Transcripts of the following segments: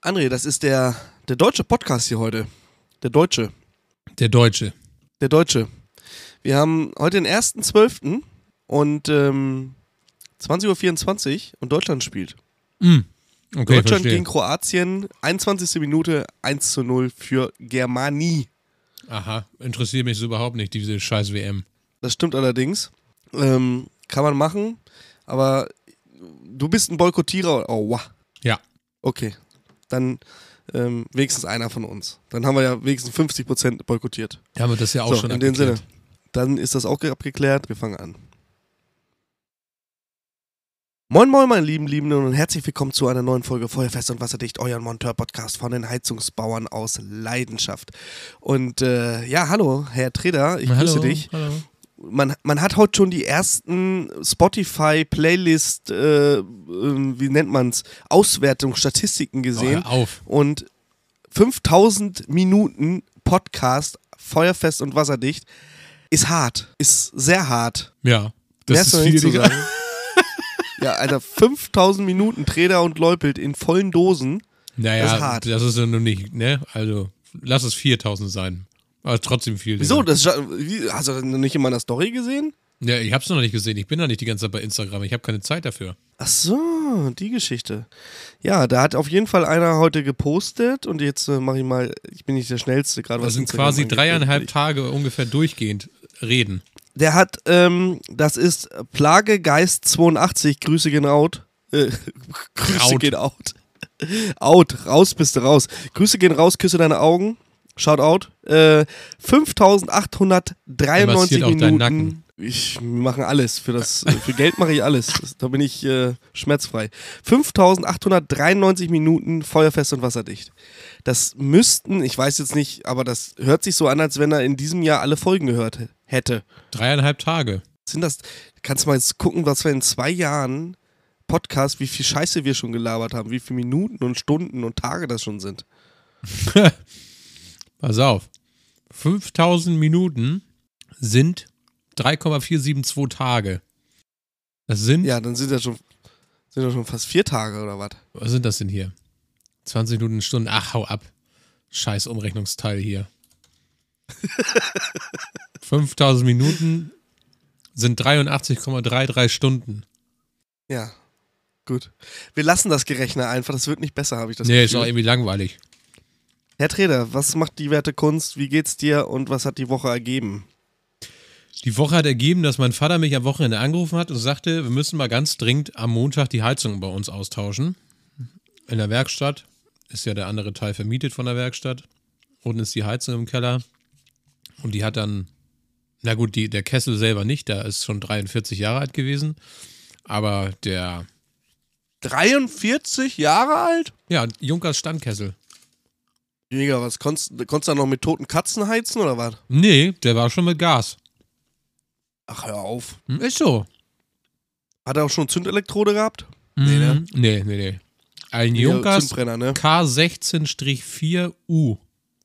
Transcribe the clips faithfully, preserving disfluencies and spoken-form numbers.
André, das ist der, der deutsche Podcast hier heute. Der Deutsche. Der Deutsche. Der Deutsche. Wir haben heute den ersten zwölften und ähm, zwanzig Uhr vierundzwanzig und Deutschland spielt. Mm. Okay, Deutschland verstehe. gegen Kroatien, einundzwanzigste Minute, eins zu null für Germanie. Aha, interessiert mich so überhaupt nicht, diese scheiß W M. Das stimmt allerdings. Ähm, kann man machen, aber du bist ein Boykottierer. Oh, wow. Ja. Okay, dann ähm, wenigstens einer von uns. Dann haben wir ja wenigstens fünfzig Prozent boykottiert. Ja, aber das ist ja auch so, schon in dem abgeklärt. Sinne. Dann ist das auch abgeklärt. Wir fangen an. Moin moin meine lieben Liebenden und herzlich willkommen zu einer neuen Folge Feuerfest und Wasserdicht, euren Monteur-Podcast von den Heizungsbauern aus Leidenschaft. Und äh, ja, hallo Herr Treder, ich hallo, grüße dich. Hallo. Man, man hat heute schon die ersten Spotify-Playlist, äh, äh, wie nennt man's, Auswertungsstatistiken gesehen. Oh, hör auf. Und fünftausend Minuten Podcast, Feuerfest und Wasserdicht, ist hart, ist sehr hart. Ja, Mehr das ist noch ist nicht viel, zu Digga. sagen. Ja, Alter, fünftausend Minuten Treder und Leupelt in vollen Dosen. Naja, das ist hart. Das ist ja noch nicht, ne? Also, lass es viertausend sein. Aber trotzdem viel. Wieso? Digga. Das, ist ja- wie, hast du das noch nicht in meiner Story gesehen? Ja, ich hab's noch nicht gesehen. Ich bin noch nicht die ganze Zeit bei Instagram. Ich habe keine Zeit dafür. Ach so, die Geschichte. Ja, da hat auf jeden Fall einer heute gepostet und jetzt äh, mache ich mal, ich bin nicht der Schnellste gerade. Das was sind Instagram quasi angeht. dreieinhalb Tage ungefähr durchgehend reden. Der hat, ähm, das ist Plagegeist zweiundachtzig, Grüße gehen out. Äh, Grüße Raut. gehen out. Out, raus bist du raus. Grüße gehen raus, küsse deine Augen. Shout out. Äh, fünftausendachthundertdreiundneunzig Er massiert auch deinen Minuten. Nacken. Ich mache alles. Für, das, für Geld mache ich alles. Das, da bin ich äh, schmerzfrei. fünftausendachthundertdreiundneunzig Minuten Feuerfest und wasserdicht. Das müssten, ich weiß jetzt nicht, aber das hört sich so an, als wenn er in diesem Jahr alle Folgen gehört h- hätte. Dreieinhalb Tage. Sind das, kannst du mal jetzt gucken, was wir in zwei Jahren Podcast, wie viel Scheiße wir schon gelabert haben, wie viele Minuten und Stunden und Tage das schon sind. Pass auf. fünftausend Minuten sind drei Komma vier sieben zwei Tage. Das sind, Ja, dann sind das schon, sind das schon fast vier Tage oder was? was sind das denn hier? zwanzig Minuten, Stunden. Ach, hau ab. Scheiß Umrechnungsteil hier. fünftausend Minuten sind dreiundachtzig Komma dreiunddreißig Stunden. Ja, gut. Wir lassen das Gerechner einfach, das wird nicht besser, habe ich das Nee, ist Gefühl. auch irgendwie langweilig. Herr Treder, was macht die werte Kunst, wie geht's dir und was hat die Woche ergeben? Die Woche hat ergeben, dass mein Vater mich am Wochenende angerufen hat und sagte, wir müssen mal ganz dringend am Montag die Heizung bei uns austauschen. In der Werkstatt. Ist ja der andere Teil vermietet von der Werkstatt. Unten ist die Heizung im Keller. Und die hat dann, na gut, die, der Kessel selber nicht, der ist schon dreiundvierzig Jahre alt gewesen. Aber der, dreiundvierzig Jahre alt? ja, Junkers Standkessel. Jäger, was, konntest, konntest du da noch mit toten Katzen heizen oder was? Nee, der war schon mit Gas. Ach, hör auf. Hm, Ist so. Hat er auch schon Zündelektrode gehabt? Nee, ne? Nee, nee, nee. Ein Nee, Junkers Zündbrenner, ne? K sechzehn vier U.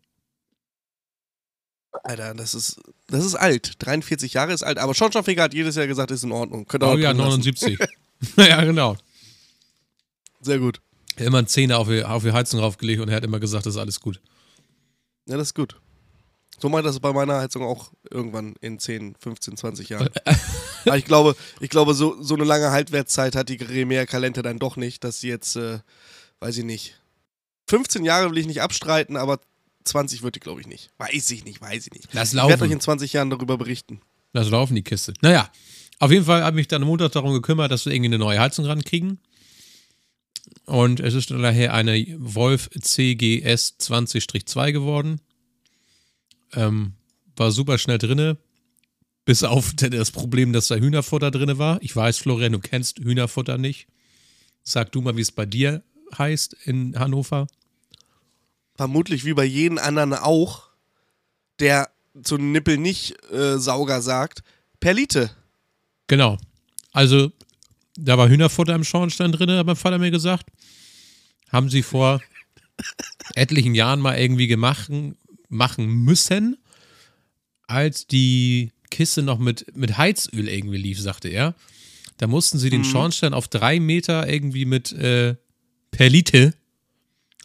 Alter, das ist, das ist alt. dreiundvierzig Jahre ist alt, aber Schornsteinfeger hat jedes Jahr gesagt, ist in Ordnung. Könnt ihr Oh auch ja, drin lassen. neunundsiebzig. Ja, genau. Sehr gut. Er hat immer einen Zehner auf die, auf die Heizung raufgelegt und er hat immer gesagt, das ist alles gut. Ja, das ist gut. So mache ich das bei meiner Heizung auch irgendwann in zehn, fünfzehn, zwanzig Jahren. Aber ich glaube, ich glaube so, so eine lange Haltwertszeit hat die Remea Kalente dann doch nicht, dass sie jetzt, äh, weiß ich nicht. fünfzehn Jahre will ich nicht abstreiten, aber zwanzig wird die, glaube ich, nicht. Weiß ich nicht, weiß ich nicht. Lass Ich werde euch laufen. in zwanzig Jahren darüber berichten. Lass laufen, die Kiste. Naja, auf jeden Fall habe ich dann am Montag darum gekümmert, dass wir irgendwie eine neue Heizung rankriegen. Und es ist dann daher eine Wolf C G S zwanzig zwei geworden. Ähm, war super schnell drinne. Bis auf das Problem, dass da Hühnerfutter drinne war. Ich weiß, Florian, du kennst Hühnerfutter nicht. Sag du mal, wie es bei dir heißt in Hannover. Vermutlich wie bei jedem anderen auch, der zu Nippel nicht äh, Sauger sagt, Perlite. Genau. Also, da war Hühnerfutter im Schornstein drin, hat mein Vater mir gesagt. Haben sie vor etlichen Jahren mal irgendwie gemacht, machen müssen, als die Kiste noch mit, mit Heizöl irgendwie lief, sagte er. Da mussten sie den Mhm. Schornstein auf drei Meter irgendwie mit äh, Perlite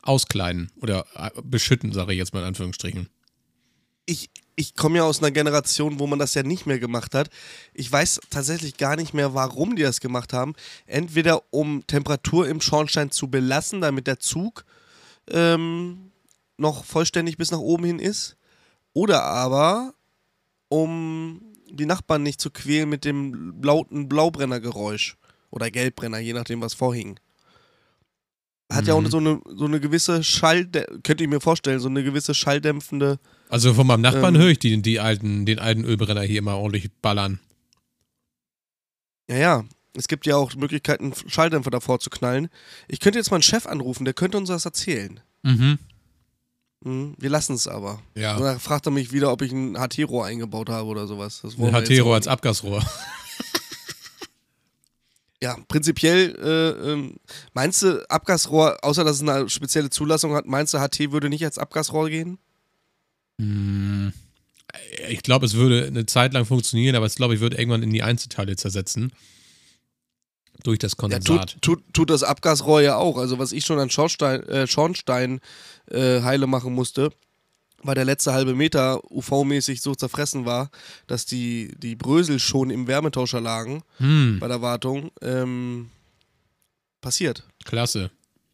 auskleiden oder beschütten, sage ich jetzt mal in Anführungsstrichen. Ich, ich komme ja aus einer Generation, wo man das ja nicht mehr gemacht hat. Ich weiß tatsächlich gar nicht mehr, warum die das gemacht haben. Entweder um Temperatur im Schornstein zu belassen, damit der Zug ähm, noch vollständig bis nach oben hin ist. Oder aber, um die Nachbarn nicht zu quälen mit dem lauten Blaubrennergeräusch. Oder Gelbbrenner, je nachdem, was vorhing. Hat mhm. ja auch so eine, so eine gewisse Schall, könnte ich mir vorstellen, so eine gewisse schalldämpfende. Also von meinem Nachbarn ähm, höre ich die, die alten, den alten Ölbrenner hier immer ordentlich ballern. Ja, ja. Es gibt ja auch Möglichkeiten, Schalldämpfer davor zu knallen. Ich könnte jetzt mal einen Chef anrufen, der könnte uns das erzählen. Mhm. Mhm, wir lassen es aber. Ja. Und dann fragt er mich wieder, ob ich ein H T-Rohr eingebaut habe oder sowas. Das ein H T-Rohr als Abgasrohr. Ja, prinzipiell, äh, ähm, meinst du, Abgasrohr, außer dass es eine spezielle Zulassung hat, meinst du, H T würde nicht als Abgasrohr gehen? Hm, ich glaube, es würde eine Zeit lang funktionieren, aber es glaube ich, würde irgendwann in die Einzelteile zersetzen. Durch das Kondensat. Ja, tut, tut, tut das Abgasrohr ja auch. Also was ich schon an Schornstein, äh, Schornstein äh, heile machen musste, weil der letzte halbe Meter U V-mäßig so zerfressen war, dass die, die Brösel schon im Wärmetauscher lagen hm. bei der Wartung. Ähm, passiert. Klasse.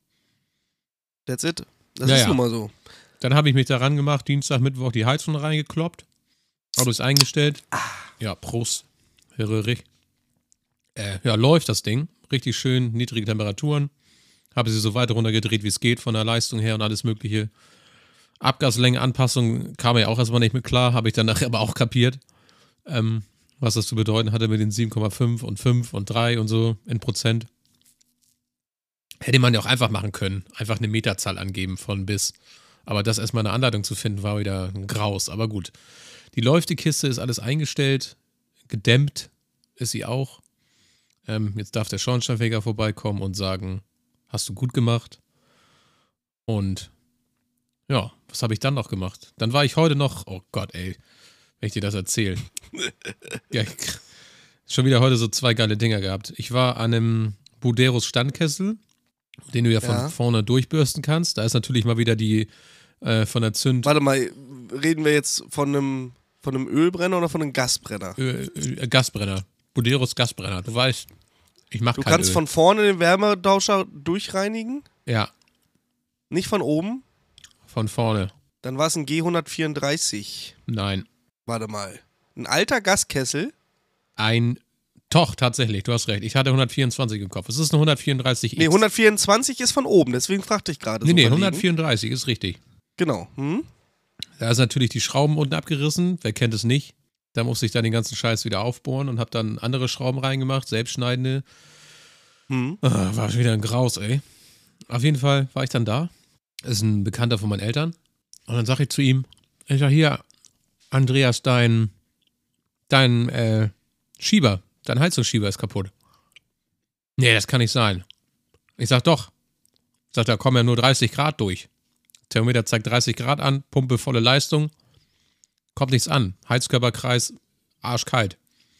That's it. Das ja, ist ja. nun mal so. Dann habe ich mich daran gemacht, Dienstag, Mittwoch die Heizung reingekloppt. Auto ist eingestellt. Ah. Ja, Prost, Herr Röhrig. Äh, ja, läuft das Ding. Richtig schön, niedrige Temperaturen. Habe sie so weit runtergedreht, wie es geht, von der Leistung her und alles mögliche. Abgaslänge, Anpassung kam ja auch erstmal nicht mit klar, habe ich dann nachher aber auch kapiert, ähm, was das zu bedeuten hatte mit den sieben Komma fünf und fünf und drei und so in Prozent. Hätte man ja auch einfach machen können, einfach eine Meterzahl angeben von bis. Aber das erstmal eine Anleitung zu finden, war wieder ein Graus. Aber gut, die läuft, die Kiste, ist alles eingestellt, gedämmt ist sie auch. Ähm, jetzt darf der Schornsteinfeger vorbeikommen und sagen, hast du gut gemacht. Und ja, was habe ich dann noch gemacht? Dann war ich heute noch, oh Gott, ey, wenn ich dir das erzähle. Ja, ich, schon wieder heute so zwei geile Dinger gehabt. Ich war an einem Buderus Standkessel, den du ja von ja. vorne durchbürsten kannst. Da ist natürlich mal wieder die äh, von der Zünd... Warte mal, reden wir jetzt von einem, von einem Ölbrenner oder von einem Gasbrenner? Ö, Ö, Gasbrenner. Buderus Gasbrenner. Du weißt, ich mach kein Du kannst Öl. von vorne den Wärmetauscher durchreinigen? Ja. Nicht von oben? Von vorne. Dann war es ein G hundertvierunddreißig. Nein. Warte mal. Ein alter Gaskessel? Ein, doch, tatsächlich, du hast recht. Ich hatte hundertvierundzwanzig im Kopf. Es ist eine hundertvierunddreißig X. Nee, hundertvierundzwanzig ist von oben, deswegen fragte ich gerade. Nee, so nee, verlegen. hundertvierunddreißig ist richtig. Genau. Hm? Da ist natürlich die Schrauben unten abgerissen. Wer kennt es nicht? Da musste ich dann den ganzen Scheiß wieder aufbohren und habe dann andere Schrauben reingemacht, selbstschneidende. Hm. Ah, war schon wieder ein Graus, ey. Auf jeden Fall war ich dann da. Das ist ein Bekannter von meinen Eltern. Und dann sage ich zu ihm, ich sage, hier, Andreas, dein, dein äh, Schieber, dein Heizungsschieber ist kaputt. Nee, das kann nicht sein. Ich sage, doch. Ich sage, da kommen ja nur dreißig Grad durch. Thermometer zeigt dreißig Grad an, Pumpe volle Leistung. Kommt nichts an. Heizkörperkreis, arschkalt.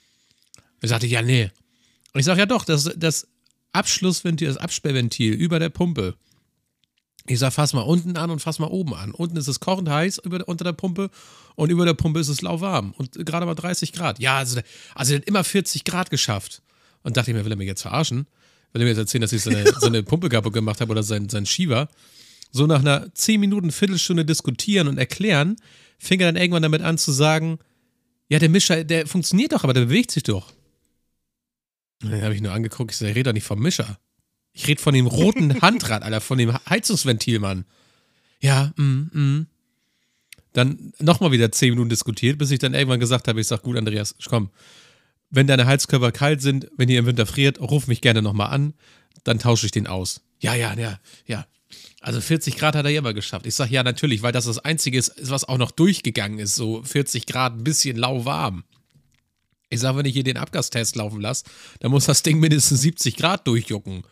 Ich sagte, ja, nee. Ich sage, ja doch, das, das Abschlussventil, das Absperrventil über der Pumpe. Ich sage, fass mal unten an und fass mal oben an. Unten ist es kochend heiß über, unter der Pumpe und über der Pumpe ist es lauwarm. Und gerade mal dreißig Grad. Ja, also, also er hat immer vierzig Grad geschafft. Und dachte ich mir, will er mich jetzt verarschen? Will er mir jetzt erzählen, dass ich seine, seine Pumpe kaputt gemacht habe oder sein, sein Schieber? So nach einer zehn Minuten, Viertelstunde diskutieren und erklären, fing er dann irgendwann damit an zu sagen, ja, der Mischer, der funktioniert doch, aber der bewegt sich doch. Und dann habe ich nur angeguckt, ich sage, ich rede doch nicht vom Mischer. Ich rede von dem roten Handrad, Alter, von dem Heizungsventil, Mann. Ja, mm, mm. Dann nochmal wieder zehn Minuten diskutiert, bis ich dann irgendwann gesagt habe, ich sage, gut, Andreas, komm, wenn deine Heizkörper kalt sind, wenn ihr im Winter friert, ruf mich gerne nochmal an, dann tausche ich den aus. Ja, ja, ja, ja. Also vierzig Grad hat er ja immer geschafft. Ich sage, ja, natürlich, weil das das Einzige ist, was auch noch durchgegangen ist, so vierzig Grad, ein bisschen lauwarm. Ich sage, wenn ich hier den Abgastest laufen lasse, dann muss das Ding mindestens siebzig Grad durchjucken.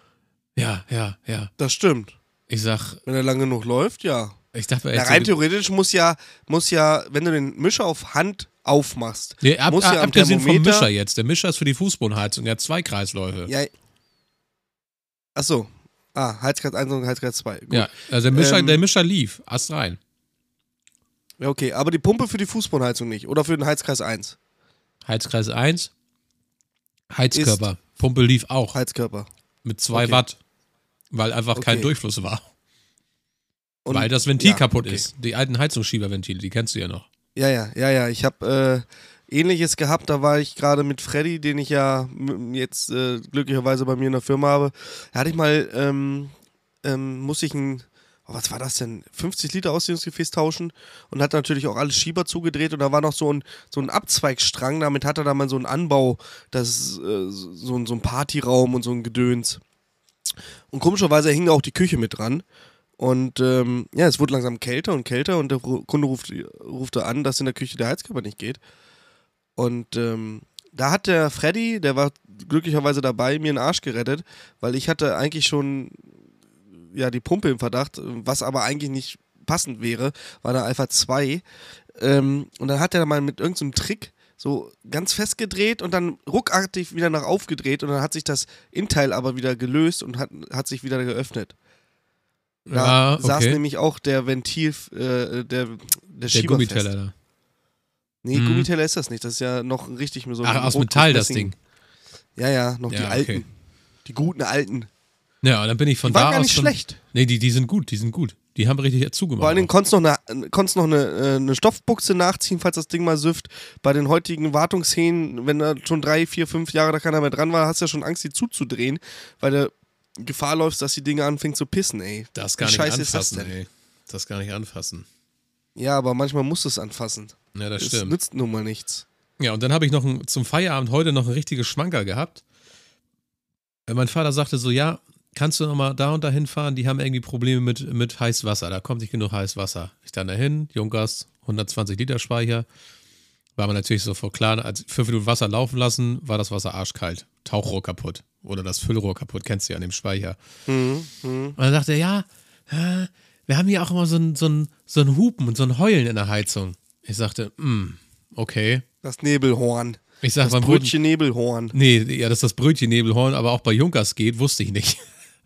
Ja, ja, ja. Das stimmt. Ich sag. Wenn er lang genug läuft, ja. Ich dachte, ja, rein theoretisch muss ja, muss ja, wenn du den Mischer auf Hand aufmachst, nee, ab, muss ja am abgesehen vom Thermometer Mischer jetzt. Der Mischer ist für die Fußbodenheizung, der hat zwei Kreisläufe. Ja. Achso. Ah, Heizkreis eins und Heizkreis zwei. Gut. Ja, also der Mischer, Ähm, der Mischer lief, Ast rein. Ja, okay, aber die Pumpe für die Fußbodenheizung nicht oder für den Heizkreis eins? Heizkreis eins, Heizkörper. Pumpe lief auch Heizkörper. mit zwei Okay. Watt, weil einfach kein Okay. Durchfluss war. Und, weil das Ventil ja, kaputt okay. ist. Die alten Heizungsschieberventile, die kennst du ja noch. Ja, ja, ja, ja. Ich habe äh, Ähnliches gehabt. Da war ich gerade mit Freddy, den ich ja m- jetzt äh, glücklicherweise bei mir in der Firma habe. Da hatte ich mal, ähm, ähm, muss ich ein, oh, was war das denn? fünfzig Liter Ausdehnungsgefäß tauschen und hat natürlich auch alles Schieber zugedreht und da war noch so ein, so ein Abzweigstrang. Damit hat er da mal so einen Anbau, das ist, äh, so, ein- so ein Partyraum und so ein Gedöns. Und komischerweise hing da auch die Küche mit dran. Und ähm, ja, es wurde langsam kälter und kälter und der Ru- Kunde ruft, rufte an, dass in der Küche der Heizkörper nicht geht. Und ähm, da hat der Freddy, der war glücklicherweise dabei, mir den Arsch gerettet, weil ich hatte eigentlich schon ja, die Pumpe im Verdacht, was aber eigentlich nicht passend wäre, war der Alpha zwei. Ähm, und dann hat er mal mit irgendeinem Trick so ganz festgedreht und dann ruckartig wieder nach aufgedreht und dann hat sich das Innenteil aber wieder gelöst und hat, hat sich wieder geöffnet. Da Ja, saß okay. nämlich auch der Ventil, äh, der, der, Der Schieber Gummiteller fest. da. Nee, Mhm. Gummiteller ist das nicht. Das ist ja noch richtig mit so einem Ach, aus Rot- Metall das Messing- Ding. Ja, ja, noch die Ja, alten. okay. Die guten alten. Ja, und dann bin ich von Die waren da gar aus nicht schon, schlecht. Nee, die, die sind gut, die sind gut. Die haben richtig zugemacht. Vor allen Dingen auch. konntest du noch, eine, konntest noch eine, äh, eine Stoffbuchse nachziehen, falls das Ding mal süfft. Bei den heutigen Wartungshähnen, wenn da schon drei, vier, fünf Jahre da keiner mehr dran war, hast du ja schon Angst, die zuzudrehen, weil du Gefahr läufst, dass die Dinge anfängt zu pissen, ey. Das Wie gar nicht scheiße ist das anfassen, denn? ey. Das gar nicht anfassen. Ja, aber manchmal musst du es anfassen. Ja, das Es stimmt. nützt nun mal nichts. Ja, und dann habe ich noch ein, zum Feierabend heute noch ein richtiges Schmankerl gehabt. Weil mein Vater sagte so, ja, kannst du noch mal da und da hinfahren? Die haben irgendwie Probleme mit, mit Heißwasser. Da kommt nicht genug Heißwasser. Ich dann dahin, Junkers, hundertzwanzig Liter Speicher. War man natürlich sofort klar, als fünf Minuten Wasser laufen lassen, war das Wasser arschkalt. Tauchrohr kaputt. Oder das Füllrohr kaputt, kennst du ja an dem Speicher. Mhm, mhm. Und dann sagte er, ja, äh, wir haben hier auch immer so ein, so, ein, so ein Hupen und so ein Heulen in der Heizung. Ich sagte, hm, okay. Das Nebelhorn. Ich sag, Das wann wurden- Brötchen Nebelhorn. Nee, ja, dass das Brötchen Nebelhorn aber auch bei Junkers geht, wusste ich nicht.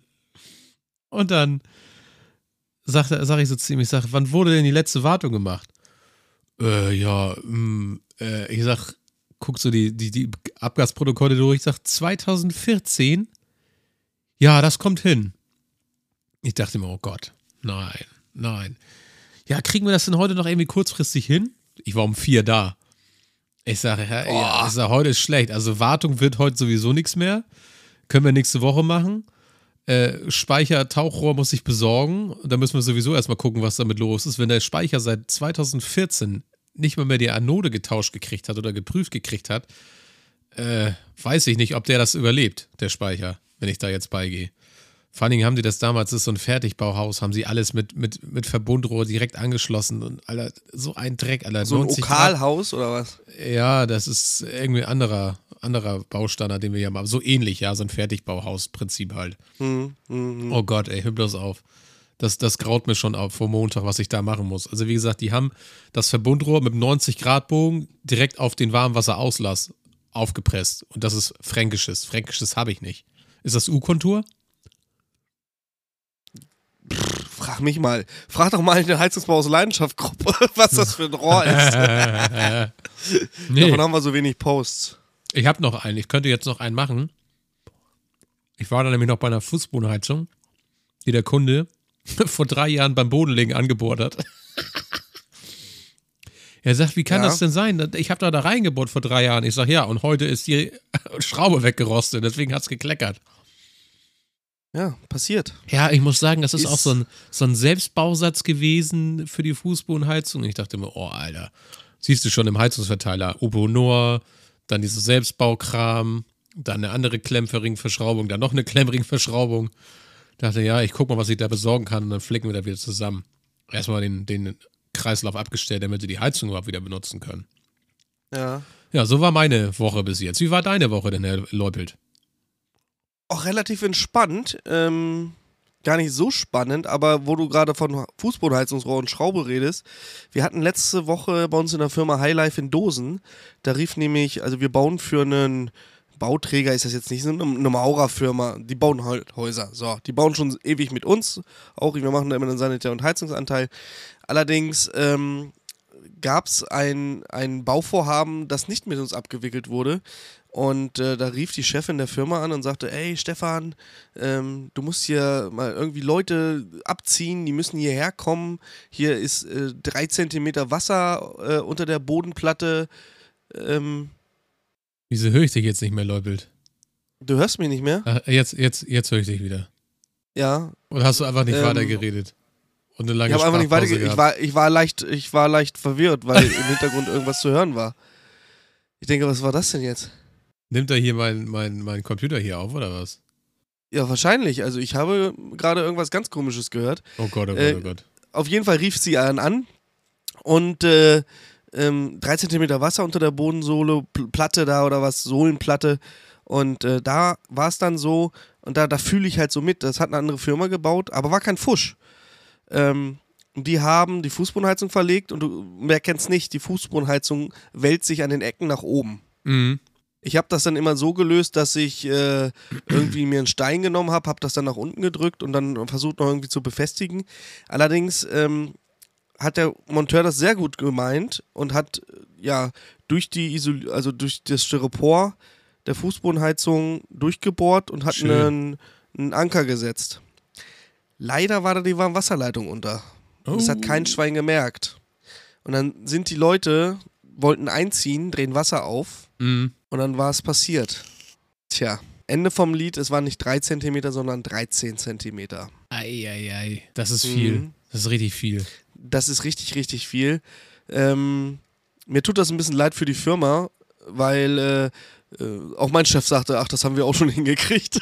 Und dann sagte, sag ich so zu ihm, ich sag, wann wurde denn die letzte Wartung gemacht? Äh, ja, mh, äh, ich sag, guck so die, die, die Abgasprotokolle durch, ich sag, zwanzig vierzehn? Ja, das kommt hin. Ich dachte mir, oh Gott, nein, nein. Ja, kriegen wir das denn heute noch irgendwie kurzfristig hin? Ich war um vier da. Ich sage, ja, ja, ich sag, heute ist schlecht. Also Wartung wird heute sowieso nichts mehr. Können wir nächste Woche machen. Äh, Speicher, Tauchrohr muss ich besorgen. Da müssen wir sowieso erstmal gucken, was damit los ist. Wenn der Speicher seit zwanzig vierzehn nicht mal mehr die Anode getauscht gekriegt hat oder geprüft gekriegt hat, äh, weiß ich nicht, ob der das überlebt, der Speicher, wenn ich da jetzt beigehe. Vor allen Dingen haben die das damals, das ist so ein Fertigbauhaus, haben sie alles mit, mit, mit Verbundrohr direkt angeschlossen und Alter, so ein Dreck, Alter. So ein neunzig Grad. Okalhaus oder was? Ja, das ist irgendwie ein anderer, anderer Baustandard, den wir hier haben. So ähnlich, ja, so ein Fertigbauhaus-Prinzip halt. Hm, hm, hm. Oh Gott, ey, hör bloß auf. Das, das graut mir schon auf vor Montag, was ich da machen muss. Also wie gesagt, die haben das Verbundrohr mit neunzig Grad Bogen direkt auf den Warmwasserauslass aufgepresst. Und das ist Fränkisches. Fränkisches habe ich nicht. Ist das U-Kontur? Frag mich mal. Frag doch mal in der Heizungsbau aus Leidenschaft-Gruppe, was das für ein Rohr ist. Nee, Davon haben wir so wenig Posts. ich habe noch einen. Ich könnte jetzt noch einen machen. Ich war da nämlich noch bei einer Fußbodenheizung, die der Kunde vor drei Jahren beim Bodenlegen angebohrt hat. Er sagt, wie kann Ja. das denn sein? Ich habe da da reingebohrt vor drei Jahren. Ich sage, ja, und heute ist die Schraube weggerostet, deswegen hat es gekleckert. Ja, passiert. Ja, ich muss sagen, das ist, Ist- auch so ein, so ein Selbstbausatz gewesen für die Fußbodenheizung. Ich dachte mir, oh, Alter, siehst du schon im Heizungsverteiler, Obo-Noah, dann dieses Selbstbaukram, dann eine andere Klemmringverschraubung, dann noch eine Klemmringverschraubung. Dachte, ja, ich guck mal, was ich da besorgen kann und dann flicken wir da wieder zusammen. Erstmal den, den Kreislauf abgestellt, damit sie die Heizung überhaupt wieder benutzen können. Ja. Ja, so war meine Woche bis jetzt. Wie war deine Woche denn, Herr Leupelt? Auch relativ entspannt. Ähm, gar nicht so spannend, aber wo du gerade von Fußbodenheizungsrohr und Schraube redest, wir hatten letzte Woche bei uns in der Firma Highlife in Dosen, da rief nämlich, also wir bauen für einen Bauträger ist das jetzt nicht so eine, eine Maurerfirma. Die bauen halt Häuser. So, die bauen schon ewig mit uns. Auch wir machen da immer einen Sanitär- und Heizungsanteil. Allerdings ähm, gab es ein, ein Bauvorhaben, das nicht mit uns abgewickelt wurde. Und äh, da rief die Chefin der Firma an und sagte, ey Stefan, ähm, du musst hier mal irgendwie Leute abziehen, die müssen hierher kommen. Hier ist äh, drei Zentimeter Wasser äh, unter der Bodenplatte. Ähm, Wieso höre ich dich jetzt nicht mehr, Leupelt? du hörst mich nicht mehr? Ach, jetzt, jetzt, jetzt höre ich dich wieder. Ja. Oder hast du einfach nicht Ähm, weitergeredet? Und eine lange Ich habe einfach nicht Sprachpause weitergeredet. Ich gehabt? war, ich, war leicht, ich war leicht verwirrt, weil im Hintergrund irgendwas zu hören war. Ich denke, was war das denn jetzt? Nimmt er hier mein, mein, mein Computer hier auf, oder was? Ja, wahrscheinlich. Also ich habe gerade irgendwas ganz Komisches gehört. Oh Gott, oh Gott, Äh, oh Gott. Auf jeden Fall rief sie einen an und äh, ähm, drei Zentimeter Wasser unter der Bodensohle, Pl- Platte da oder was, Sohlenplatte. Und äh, da war es dann so, und da, da fühle ich halt so mit, das hat eine andere Firma gebaut, aber war kein Fusch. Ähm, die haben die Fußbodenheizung verlegt und du, wer kennt's nicht, die Fußbodenheizung wälzt sich an den Ecken nach oben. Mhm. Ich habe das dann immer so gelöst, dass ich äh, irgendwie mir einen Stein genommen habe, habe das dann nach unten gedrückt und dann versucht noch irgendwie zu befestigen. Allerdings ähm, hat der Monteur das sehr gut gemeint und hat äh, ja durch die Isol also durch das Styropor der Fußbodenheizung durchgebohrt und hat Schön. einen, einen Anker gesetzt. Leider war da die Warmwasserleitung unter. Und das hat Oh. kein Schwein gemerkt. Und dann sind die Leute, wollten einziehen, drehen Wasser auf. Mhm. Und dann war es passiert. Tja, Ende vom Lied, es waren nicht drei Zentimeter, sondern dreizehn Zentimeter. Eieiei, das ist viel. Mhm. Das ist richtig viel. Das ist richtig, richtig viel. Ähm, mir tut das ein bisschen leid für die Firma, weil äh, äh, auch mein Chef sagte, ach, das haben wir auch schon hingekriegt.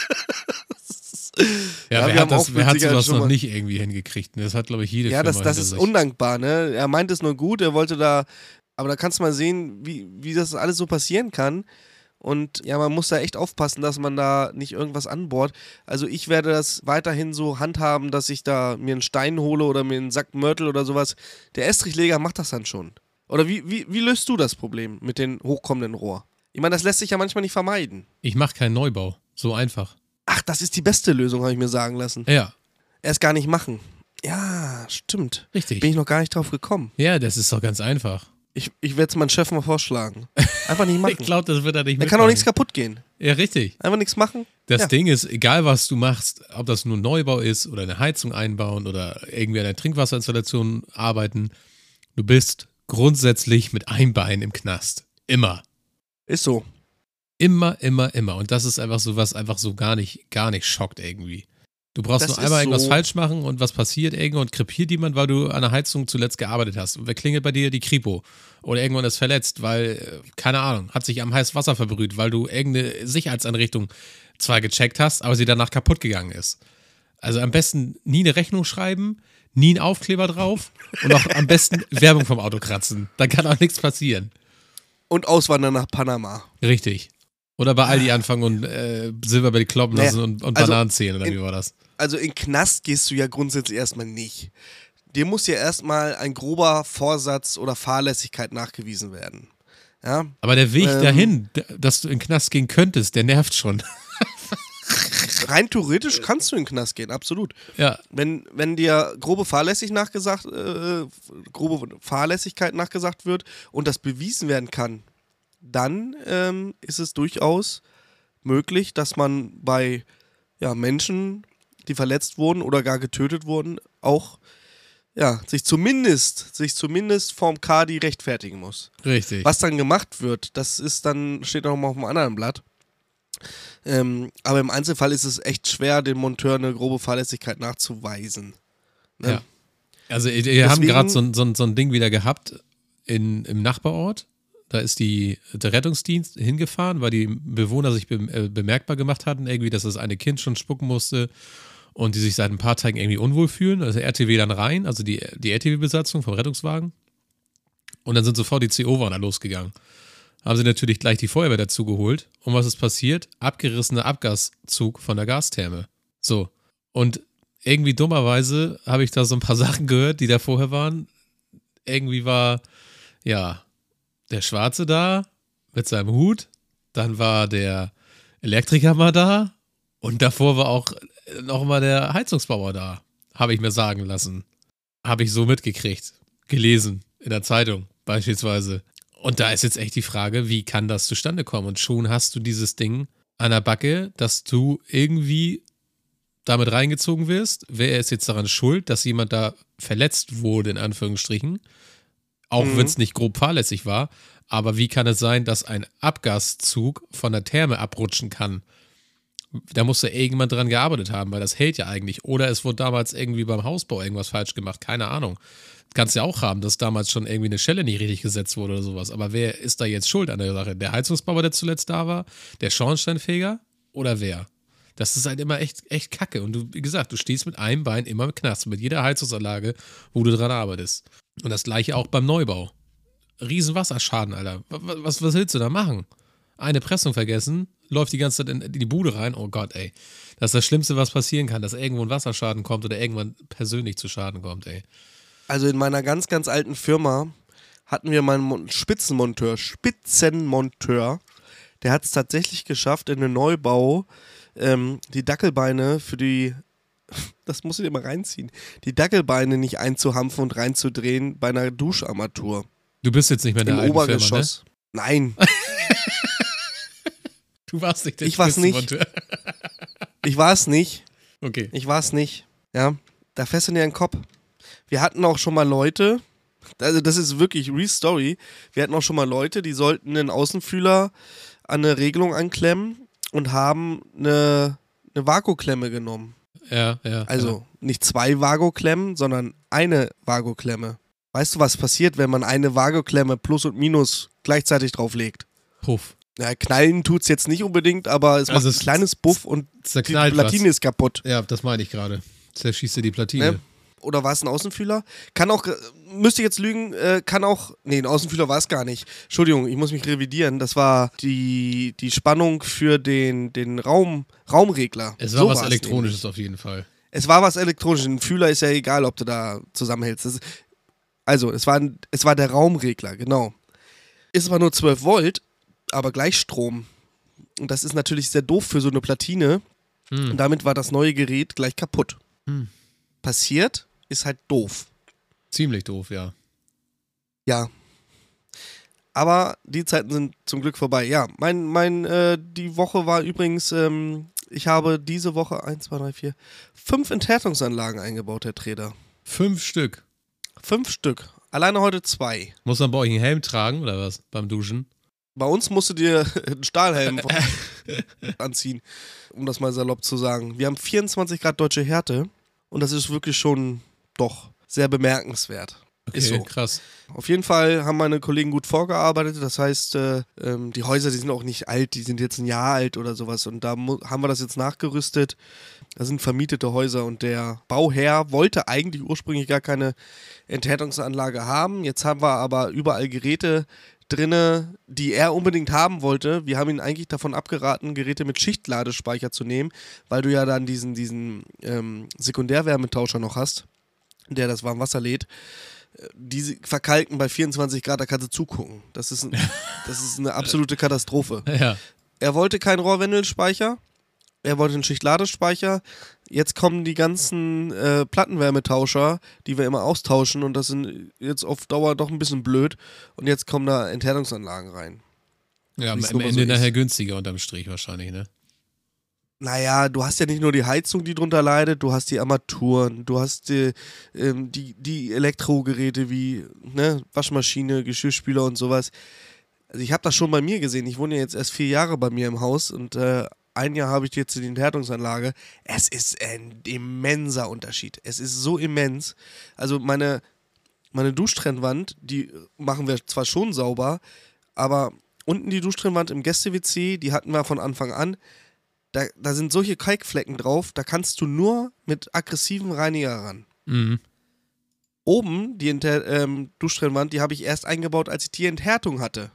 Ja, Ja, wir wer, haben hat auch das, mit wer hat Sicherheit sowas schon noch mal- nicht irgendwie hingekriegt? Das hat, glaube ich, jede Ja, Firma das, das hinter ist sich. undankbar, ne? Er meint es nur gut, er wollte da, aber da kannst du mal sehen, wie, wie das alles so passieren kann. Und ja, man muss da echt aufpassen, dass man da nicht irgendwas anbohrt. Also ich werde das weiterhin so handhaben, dass ich da mir einen Stein hole oder mir einen Sack Mörtel oder sowas. Der Estrichleger macht das dann schon. Oder wie, wie, wie löst du das Problem mit den hochkommenden Rohr? Ich meine, das lässt sich ja manchmal nicht vermeiden. Ich mache keinen Neubau. So einfach. Ach, das ist die beste Lösung, habe ich mir sagen lassen. Ja, Erst gar nicht machen. Ja, stimmt. richtig. Bin ich noch gar nicht drauf gekommen. Ja, das ist doch ganz einfach. Ich, ich werde es meinem Chef mal vorschlagen. Einfach nicht Ich machen. glaube, das wird er nicht Da kann auch mitmachen. nichts kaputt gehen. Ja, richtig. Einfach nichts machen. Das Ja. Ding ist, egal was du machst, ob das nur Neubau ist oder eine Heizung einbauen oder irgendwie an der Trinkwasserinstallation arbeiten, du bist grundsätzlich mit einem Bein im Knast. Immer. Ist so. Immer, immer, immer. Und das ist einfach so, was einfach so gar nicht, gar nicht schockt irgendwie. Du brauchst Das nur ist einmal irgendwas so. falsch machen und was passiert irgendwo und krepiert jemand, weil du an der Heizung zuletzt gearbeitet hast. Und wer klingelt bei dir? Die Kripo. Oder irgendwann ist verletzt, weil, äh, keine Ahnung, hat sich am heißen Wasser verbrüht, weil du irgendeine Sicherheitsanrichtung zwar gecheckt hast, aber sie danach kaputt gegangen ist. Also am besten nie eine Rechnung schreiben, nie einen Aufkleber drauf und auch am besten Werbung vom Auto kratzen. Dann kann auch nichts passieren. Und auswandern nach Panama. Richtig. Oder bei Aldi anfangen und äh, Silberbell kloppen Naja, lassen und, und also Bananen zählen, oder in- wie war das? Also in Knast gehst du ja grundsätzlich erstmal nicht. Dir muss ja erstmal ein grober Vorsatz oder Fahrlässigkeit nachgewiesen werden. Ja? Aber der Weg Ähm. dahin, d- dass du in den Knast gehen könntest, der nervt schon. Rein theoretisch kannst du in den Knast gehen, absolut. Ja, Wenn, wenn dir grobe, Fahrlässig nachgesagt, äh, grobe Fahrlässigkeit nachgesagt wird und das bewiesen werden kann, dann ähm, ist es durchaus möglich, dass man bei ja, Menschen, die verletzt wurden oder gar getötet wurden, auch ja, sich zumindest, sich zumindest vorm Kadi rechtfertigen muss. richtig. Was dann gemacht wird, das ist dann, steht noch mal auf einem anderen Blatt. Ähm, aber im Einzelfall ist es echt schwer, dem Monteur eine grobe Fahrlässigkeit nachzuweisen. Ne? Ja. Also wir wir haben Deswegen- gerade so, ein- so, ein- so ein Ding wieder gehabt in, im Nachbarort. Da ist die, der Rettungsdienst hingefahren, weil die Bewohner sich be, äh, bemerkbar gemacht hatten, irgendwie, dass das eine Kind schon spucken musste und die sich seit ein paar Tagen irgendwie unwohl fühlen. Also R T W dann rein, also die, die R T W-Besatzung vom Rettungswagen. Und dann sind sofort die C O-Warner losgegangen. Haben sie natürlich gleich die Feuerwehr dazu geholt. Und was ist passiert? Abgerissener Abgaszug von der Gastherme. So. Und irgendwie dummerweise habe ich da so ein paar Sachen gehört, die da vorher waren. Irgendwie war, ja, der Schwarze da mit seinem Hut dann war der Elektriker mal da und davor war auch nochmal der Heizungsbauer da, habe ich mir sagen lassen. Habe ich so mitgekriegt, gelesen in der Zeitung beispielsweise. Und da ist jetzt echt die Frage, wie kann das zustande kommen? Und schon hast du dieses Ding an der Backe, dass du irgendwie damit reingezogen wirst. Wer ist jetzt daran schuld, dass jemand da verletzt wurde, in Anführungsstrichen? Auch Mhm. wenn es nicht grob fahrlässig war. Aber wie kann es sein, dass ein Abgaszug von der Therme abrutschen kann? Da muss ja irgendjemand dran gearbeitet haben, weil das hält ja eigentlich. Oder es wurde damals irgendwie beim Hausbau irgendwas falsch gemacht. Keine Ahnung. Kannst ja auch haben, dass damals schon irgendwie eine Schelle nicht richtig gesetzt wurde oder sowas. Aber wer ist da jetzt schuld an der Sache? Der Heizungsbauer, der zuletzt da war? Der Schornsteinfeger? Oder wer? Das ist halt immer echt, echt kacke. Und du, wie gesagt, du stehst mit einem Bein immer im Knast. Mit jeder Heizungsanlage, wo du dran arbeitest. Und das gleiche auch beim Neubau. Riesen Wasserschaden, Alter. Was, was, was willst du da machen? Eine Pressung vergessen, läuft die ganze Zeit in die Bude rein. Oh Gott, ey. Das ist das Schlimmste, was passieren kann, dass irgendwo ein Wasserschaden kommt oder irgendwann persönlich zu Schaden kommt, ey. Also in meiner ganz, ganz alten Firma hatten wir mal einen Spitzenmonteur, Spitzenmonteur, der hat es tatsächlich geschafft, in den Neubau ähm, die Dackelbeine für die, das musst du dir mal reinziehen, die Dackelbeine nicht einzuhampfen und reinzudrehen bei einer Duscharmatur. Du bist jetzt nicht mehr in der Im alten Obergeschoss. Firma, ne? Nein. Du warst nicht der Ich war's nicht. Spitzenmonteur. Ich war es nicht. Okay. Ich war es nicht. Ja, da fährst du dir den Kopf. Wir hatten auch schon mal Leute, also das ist wirklich Real Story, wir hatten auch schon mal Leute, die sollten einen Außenfühler an eine Regelung anklemmen und haben eine, eine Vakuumklemme genommen. Ja, ja. Also ja. nicht zwei Vakuumklemmen, sondern eine Vakuumklemme. Weißt du, was passiert, wenn man eine Vakuumklemme plus und minus gleichzeitig drauflegt? Puff. Ja, knallen tut's jetzt nicht unbedingt, aber es Also macht es ein kleines Buff und die zerknallt Platine was. ist kaputt. Ja, das meine ich gerade. Zerschießt dir die Platine. Ne? Oder war es ein Außenfühler? Kann auch, müsste ich jetzt lügen, äh, kann auch, nee, ein Außenfühler war es gar nicht. Entschuldigung, ich muss mich revidieren. Das war die, die Spannung für den, den Raum, Raumregler. Es war So was war's Elektronisches nämlich. auf jeden Fall. Es war was Elektronisches. Ein Fühler ist ja egal, ob du da zusammenhältst. Das ist, also, es war, ein, es war der Raumregler, genau. Ist aber nur zwölf Volt, aber Gleichstrom. Und das ist natürlich sehr doof für so eine Platine. Hm. Und damit war das neue Gerät gleich kaputt. Hm. Passiert, ist halt doof. Ziemlich doof, ja. Ja. Aber die Zeiten sind zum Glück vorbei. Ja, mein, mein, äh, die Woche war übrigens, ähm, ich habe diese Woche eins, zwei, drei, vier, fünf Enthärtungsanlagen eingebaut, Herr Treder. Fünf Stück. Fünf Stück. Alleine heute zwei. Muss man bei euch einen Helm tragen oder was? Beim Duschen? Bei uns musst du dir einen Stahlhelm anziehen, um das mal salopp zu sagen. Wir haben vierundzwanzig Grad deutsche Härte und das ist wirklich schon doch sehr bemerkenswert. Okay, Ist so. krass. Auf jeden Fall haben meine Kollegen gut vorgearbeitet. Das heißt, äh, ähm, die Häuser, die sind auch nicht alt, die sind jetzt ein Jahr alt oder sowas. Und da mu- haben wir das jetzt nachgerüstet. Das sind vermietete Häuser und der Bauherr wollte eigentlich ursprünglich gar keine Enthärtungsanlage haben. Jetzt haben wir aber überall Geräte drinne, die er unbedingt haben wollte. Wir haben ihn eigentlich davon abgeraten, Geräte mit Schichtladespeicher zu nehmen, weil du ja dann diesen, diesen ähm, Sekundärwärmetauscher noch hast, der das Warmwasser lädt. Die verkalken bei vierundzwanzig Grad, da kannst du zugucken. Das ist, ein, das ist eine absolute Katastrophe. Ja. Er wollte keinen Rohrwendelspeicher, er wollte einen Schichtladespeicher. Jetzt kommen die ganzen äh, Plattenwärmetauscher, die wir immer austauschen und das sind jetzt auf Dauer doch ein bisschen blöd. Und jetzt kommen da Enthärtungsanlagen rein. Ja, am Wie's am nur mal Ende so nachher ist. günstiger unterm Strich wahrscheinlich, ne? Naja, du hast ja nicht nur die Heizung, die drunter leidet, du hast die Armaturen, du hast die, ähm, die, die Elektrogeräte wie ne, Waschmaschine, Geschirrspüler und sowas. Also ich habe das schon bei mir gesehen. Ich wohne ja jetzt erst vier Jahre bei mir im Haus und äh, ein Jahr habe ich jetzt die Enthärtungsanlage. Es ist ein immenser Unterschied. Es ist so immens. Also meine, meine Duschtrennwand, die machen wir zwar schon sauber, aber unten die Duschtrennwand im Gäste-W C, die hatten wir von Anfang an. Da, da sind solche Kalkflecken drauf, da kannst du nur mit aggressiven Reiniger ran. Mhm. Oben, die Enther- ähm, Duschtrennwand, die habe ich erst eingebaut, als ich die Enthärtung hatte.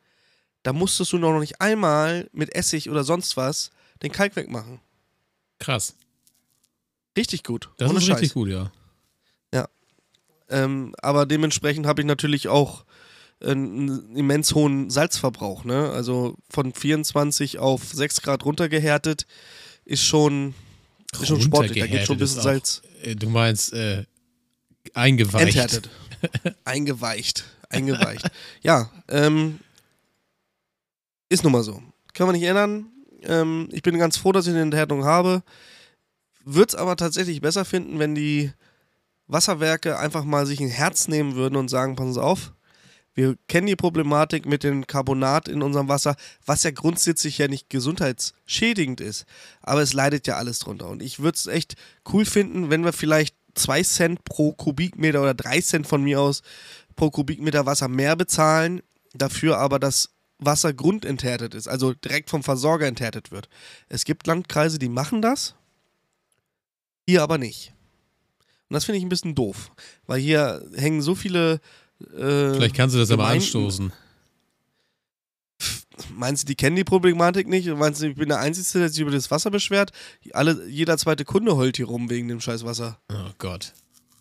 Da musstest du noch nicht einmal mit Essig oder sonst was den Kalk wegmachen. Krass. Richtig gut. Das ohne ist Scheiß. richtig gut, ja. Ähm, aber dementsprechend habe ich natürlich auch einen immens hohen Salzverbrauch. Ne? Also von vierundzwanzig auf sechs Grad runtergehärtet ist schon, ist schon sportlich. Da geht schon ein bisschen auch, Salz. Äh, du meinst äh, eingeweicht. Enthärtet. Eingeweicht. Eingeweicht. Ja, ähm, ist nun mal so. Kann man nicht ändern. Ähm, ich bin ganz froh, dass ich eine Enthärtung habe. Würde es aber tatsächlich besser finden, wenn die Wasserwerke einfach mal sich ein Herz nehmen würden und sagen, passen Sie auf, wir kennen die Problematik mit dem Carbonat in unserem Wasser, was ja grundsätzlich ja nicht gesundheitsschädigend ist, aber es leidet ja alles drunter. Und ich würde es echt cool finden, wenn wir vielleicht zwei Cent pro Kubikmeter oder drei Cent von mir aus pro Kubikmeter Wasser mehr bezahlen, dafür aber das Wasser grundenthärtet ist, also direkt vom Versorger enthärtet wird. Es gibt Landkreise, die machen das, hier aber nicht. Und das finde ich ein bisschen doof, weil hier hängen so viele äh, Vielleicht kannst du das aber Gemeinden- anstoßen. Meinst du, die kennen die Problematik nicht? Meinst du, ich bin der Einzige, der sich über das Wasser beschwert? Alle, jeder zweite Kunde heult hier rum wegen dem scheiß Wasser. Oh Gott.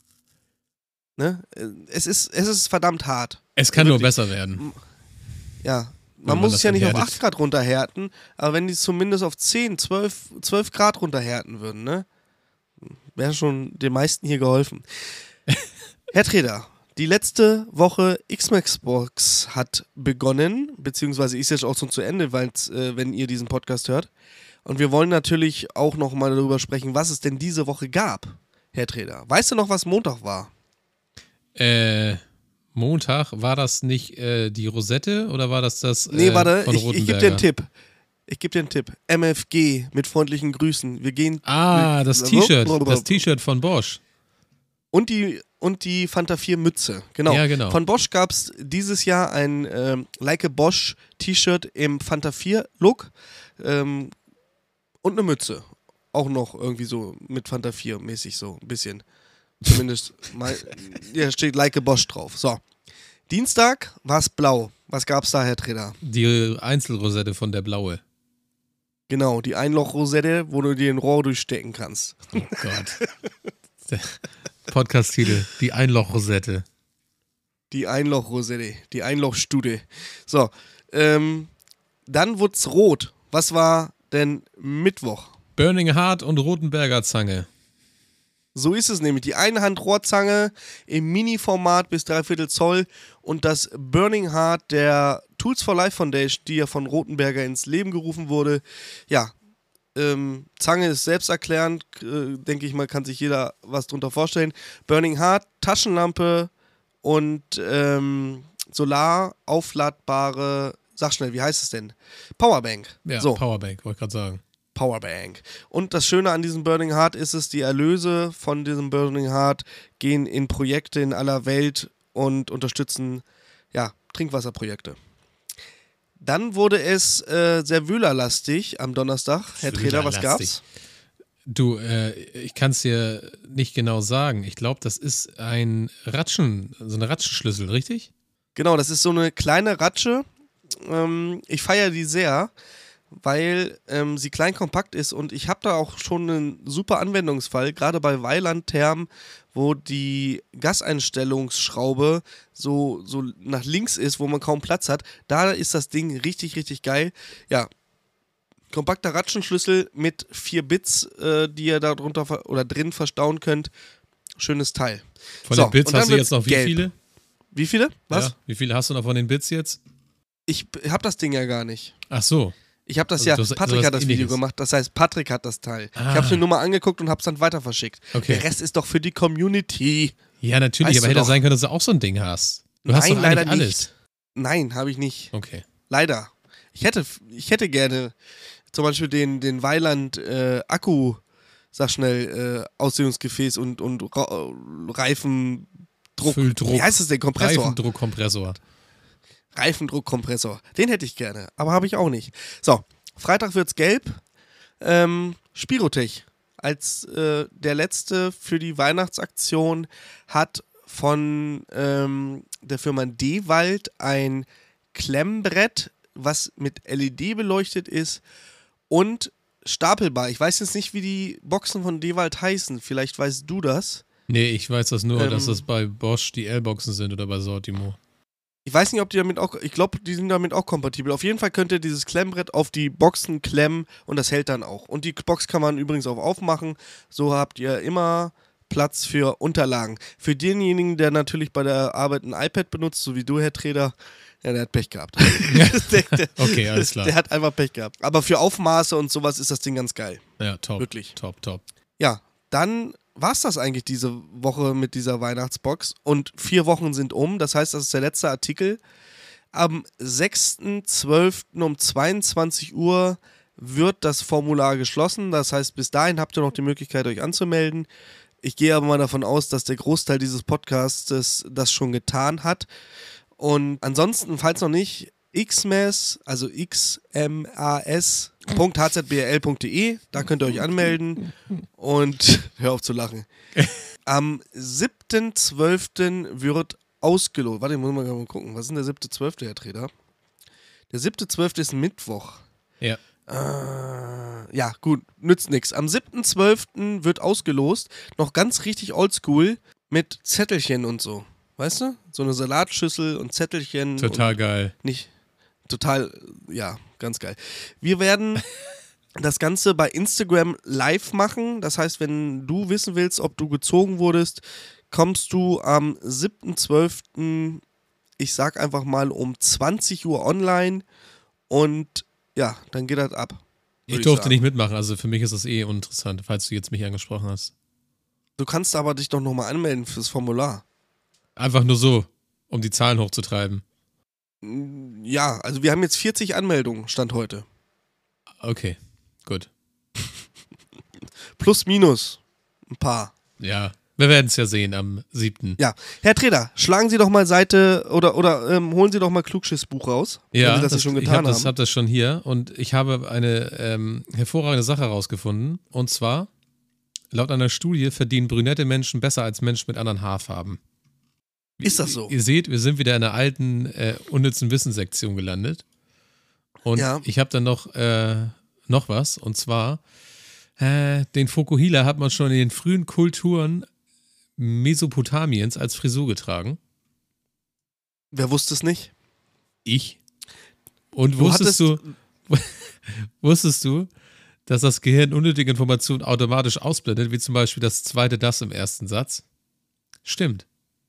Ne? Es ist, es ist verdammt hart. Es kann nur Wirklich. besser werden. Ja, Wenn man man muss das es ja nicht auf enthärtet. acht Grad runterhärten, aber wenn die es zumindest auf zehn, zwölf, zwölf Grad runterhärten würden, ne? Wäre schon den meisten hier geholfen. Herr Treder, die letzte Woche X-Max-Box hat begonnen, beziehungsweise ist jetzt auch schon zu Ende, weil äh, wenn ihr diesen Podcast hört. Und wir wollen natürlich auch noch mal darüber sprechen, was es denn diese Woche gab, Herr Treder. Weißt du noch, was Montag war? Äh, Montag, war das nicht äh, die Rosette oder war das das äh, Nee, warte, von ich, ich gebe dir einen Tipp. Ich gebe dir einen Tipp. M F G mit freundlichen Grüßen. Wir gehen. Ah, wir, das T-Shirt. Das T-Shirt von Bosch. Und die, und die Fanta vier Mütze. Genau. Ja, genau. Von Bosch gab es dieses Jahr ein ähm, Like a Bosch T-Shirt im Fanta vier Look ähm, und eine Mütze. Auch noch irgendwie so mit Fanta vier mäßig so ein bisschen. Zumindest mal, ja, steht Like a Bosch drauf. So. Dienstag war es blau. Was gab's da, Herr Trainer? Die Einzelrosette von der Blaue. Genau, die Einlochrosette, wo du dir ein Rohr durchstecken kannst. Oh Gott. Der Podcast-Titel, die Einlochrosette. Die Einlochrosette, die Einlochstude. So, ähm, dann wurd's rot. Was war denn Mittwoch? Burning Heart und Rotenberger Zange. So ist es nämlich. Die Einhand-Rohrzange im Mini-Format bis dreiviertel Zoll und das Burning Heart der Tools for Life Foundation, die ja von Rotenberger ins Leben gerufen wurde. Ja, ähm, Zange ist selbsterklärend, äh, denke ich mal, kann sich jeder was drunter vorstellen. Burning Heart, Taschenlampe und ähm, solar aufladbare, sag schnell, wie heißt es denn? Powerbank. Ja, so. Powerbank, wollte ich gerade sagen. Powerbank. Und das Schöne an diesem Burning Heart ist es, die Erlöse von diesem Burning Heart gehen in Projekte in aller Welt und unterstützen, ja, Trinkwasserprojekte. Dann wurde es äh, sehr wühlerlastig am Donnerstag. Herr Treder, was gab's? Du, äh, ich kann es dir nicht genau sagen. Ich glaube, das ist ein Ratschen, so eine Ratschenschlüssel, richtig? Genau, das ist so eine kleine Ratsche. Ähm, ich feiere die sehr, weil ähm, sie klein kompakt ist und ich habe da auch schon einen super Anwendungsfall, gerade bei Weiland-Therm, wo die Gaseinstellungsschraube so, so nach links ist, wo man kaum Platz hat. Da ist das Ding richtig, richtig geil. Ja, kompakter Ratschenschlüssel mit vier Bits, äh, die ihr da drunter ver- oder drin verstauen könnt. Schönes Teil. Von So, den Bits und dann hast du jetzt wird's noch wie gelb. viele? Wie viele? Was? Ja, wie viele hast du noch von den Bits jetzt? Ich habe das Ding ja gar nicht. Ach so. Ich habe das Also ja, du hast Patrick sowas hat das Video Ähnliches. gemacht, das heißt, Patrick hat das Teil. Ah. Ich habe es mir nur mal angeguckt und habe es dann weiter verschickt. Okay. Der Rest ist doch für die Community. Ja, natürlich, Weißt aber du hätte doch. sein können, dass du auch so ein Ding hast. Du hast Nein, doch leider eigentlich alles. nicht. Nein, habe ich nicht. Okay. Leider. Ich hätte, ich hätte gerne zum Beispiel den, den Weiland äh, Akku, sag schnell, äh, Ausdehnungsgefäß und, und Ra Reifendruck. Fülldruck. Wie heißt es denn? Kompressor. Reifendruckkompressor. Reifendruckkompressor. Den hätte ich gerne, aber habe ich auch nicht. So, Freitag wird's gelb. Ähm, Spirotech als äh, der letzte für die Weihnachtsaktion hat von ähm, der Firma Dewald ein Klemmbrett, was mit L E D beleuchtet ist und stapelbar. Ich weiß jetzt nicht, wie die Boxen von Dewald heißen. Vielleicht weißt du das. Nee, ich weiß das nur, Ähm, dass das bei Bosch die L-Boxen sind oder bei Sortimo. Ich weiß nicht, ob die damit auch, ich glaube, die sind damit auch kompatibel. Auf jeden Fall könnt ihr dieses Klemmbrett auf die Boxen klemmen und das hält dann auch. Und die Box kann man übrigens auch aufmachen. So habt ihr immer Platz für Unterlagen. Für denjenigen, der natürlich bei der Arbeit ein iPad benutzt, so wie du, Herr Treder, ja, der hat Pech gehabt. der, der, Okay, alles klar. Der hat einfach Pech gehabt. Aber für Aufmaße und sowas ist das Ding ganz geil. Ja, top. Wirklich. Top, top. Ja, dann war es das eigentlich diese Woche mit dieser Weihnachtsbox. Und vier Wochen sind um. Das heißt, das ist der letzte Artikel. Am sechsten zwölften um zweiundzwanzig Uhr wird das Formular geschlossen. Das heißt, bis dahin habt ihr noch die Möglichkeit, euch anzumelden. Ich gehe aber mal davon aus, dass der Großteil dieses Podcasts das schon getan hat. Und ansonsten, falls noch nicht, xmas, also xmas punkt h z b l punkt d e, da könnt ihr euch anmelden und hör auf zu lachen. Am siebten zwölften wird ausgelost. Warte, ich muss mal, mal gucken. Was ist denn der siebte zwölfte, Herr Treder? Der siebte zwölfte ist Mittwoch. Ja. Äh, ja, gut, nützt nichts. Am siebten zwölften wird ausgelost. Noch ganz richtig oldschool mit Zettelchen und so. Weißt du? So eine Salatschüssel und Zettelchen. Total und geil. Nicht. Total, ja, ganz geil. Wir werden das Ganze bei Instagram live machen. Das heißt, wenn du wissen willst, ob du gezogen wurdest, kommst du am siebten zwölften, ich sag einfach mal um zwanzig Uhr online und ja, dann geht das ab. Ich durfte nicht mitmachen, also für mich ist das eh uninteressant, falls du jetzt mich angesprochen hast. Du kannst aber dich doch nochmal anmelden fürs Formular. Einfach nur so, um die Zahlen hochzutreiben. Ja, also wir haben jetzt vierzig Anmeldungen, Stand heute. Okay, gut. Plus, minus, ein paar. Ja, wir werden es ja sehen am siebten Ja, Herr Treder, schlagen Sie doch mal Seite oder, oder ähm, holen Sie doch mal Klugschiss-Buch raus, ja, wenn Sie das, das schon ich getan hab das, haben. Ich habe das schon hier und ich habe eine ähm, hervorragende Sache herausgefunden. Und zwar, laut einer Studie verdienen brünette Menschen besser als Menschen mit anderen Haarfarben. Ist das so? Ihr seht, wir sind wieder in der alten, äh, unnützen Wissenssektion gelandet. Und Ja. ich habe dann noch, äh, noch was. Und zwar, äh, den Fokuhila hat man schon in den frühen Kulturen Mesopotamiens als Frisur getragen. Wer wusste es nicht? Ich. Und Du wusstest du, hattest- wusstest du, dass das Gehirn unnötige Informationen automatisch ausblendet, wie zum Beispiel das zweite Das im ersten Satz? Stimmt.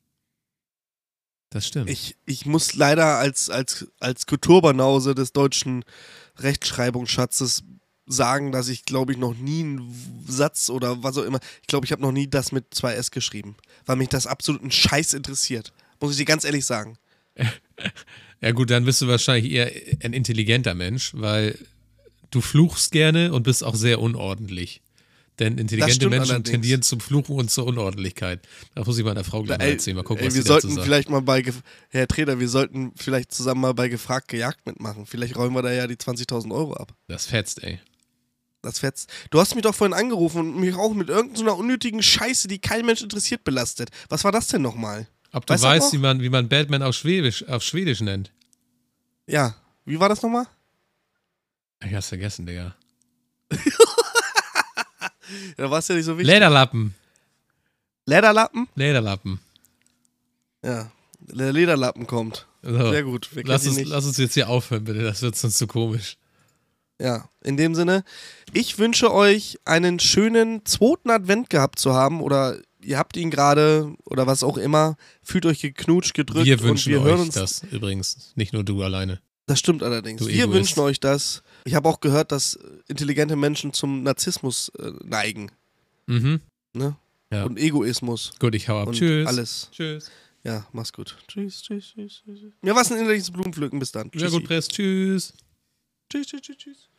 Das stimmt. Ich, ich muss leider als, als, als Kulturbanause des deutschen Rechtschreibungsschatzes sagen, dass ich, glaube ich, noch nie einen Satz oder was auch immer, ich glaube, ich habe noch nie das mit zwei S geschrieben, weil mich das absolut ein Scheiß interessiert. Muss ich dir ganz ehrlich sagen. Ja gut, dann bist du wahrscheinlich eher ein intelligenter Mensch, weil du fluchst gerne und bist auch sehr unordentlich. Denn intelligente stimmt Menschen allerdings. tendieren zum Fluchen und zur Unordentlichkeit. Da muss ich meiner Frau gleich mal Ey, erzählen. Mal gucken, ey, was wir sie dazu sollten sagt. vielleicht mal bei, Gef- Herr Treder, wir sollten vielleicht zusammen mal bei Gefragt gejagt mitmachen. Vielleicht räumen wir da ja die zwanzigtausend Euro ab. Das fetzt, ey. Das fetzt. Du hast mich doch vorhin angerufen und mich auch mit irgendeiner unnötigen Scheiße, die kein Mensch interessiert, belastet. Was war das denn nochmal? Ob du Weißt du weißt, noch? wie man, wie man Batman auf Schwedisch, auf Schwedisch nennt? Ja, wie war das nochmal? Ich hab's vergessen, Digga. Da war es ja nicht so wichtig. Lederlappen. Lederlappen? Lederlappen. Ja, der Lederlappen kommt. So. Sehr gut. Wer Lass kennt uns, ihn nicht? lass uns jetzt hier aufhören, bitte. Das wird sonst zu komisch. Ja, in dem Sinne, ich wünsche euch einen schönen zweiten Advent gehabt zu haben oder ihr habt ihn gerade oder was auch immer. Fühlt euch geknutscht, gedrückt Wir wünschen und wir hören euch uns. das übrigens. Nicht nur du alleine. Das stimmt allerdings. Du Wir Egoist. wünschen euch das. Ich habe auch gehört, dass intelligente Menschen zum Narzissmus äh, neigen. Mhm. Ne? Ja. Und Egoismus. Gut, ich hau ab. Und Tschüss. alles. Tschüss. Ja, mach's gut. Tschüss, tschüss, tschüss, tschüss. Mir war's ein innerliches Blumenpflücken. Bis dann. Sehr gut, Press. Tschüss. Tschüss, tschüss, tschüss, tschüss.